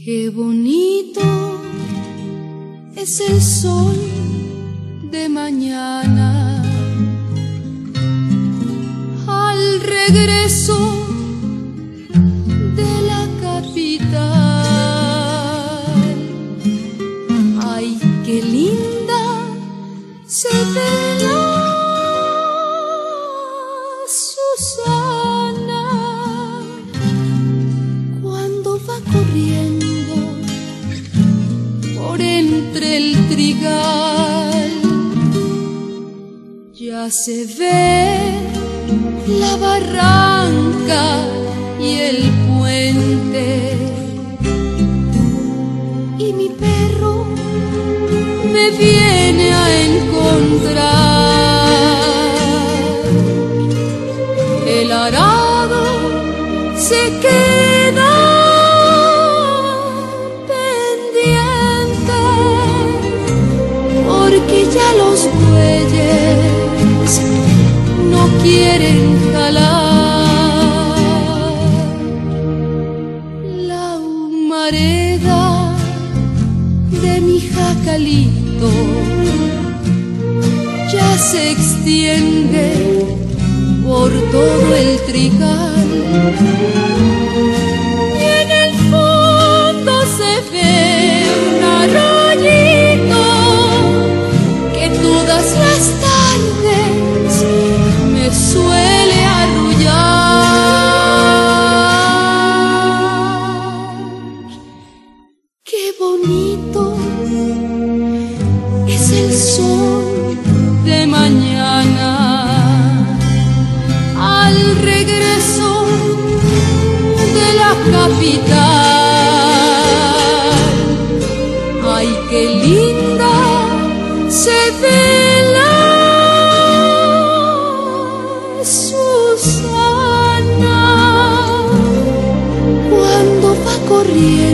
Qué bonito es el sol de mañana al regreso de la capital. Ay, qué linda se ve la Susana cuando va corriendo por entre el trigal. Ya se ve la barranca y el puente, y mi perro me viene a encontrar. El arado se queda pendiente porque ya los bueyes no quieren jalar. La humareda de mi jacalito ya se extiende por todo el trigal, y en el fondo se ve un arroyito que todas las tardes me suele arrullar. Qué bonito es el sol de mañana al regreso de la capital. Ay, qué linda se ve la Susana cuando va corriendo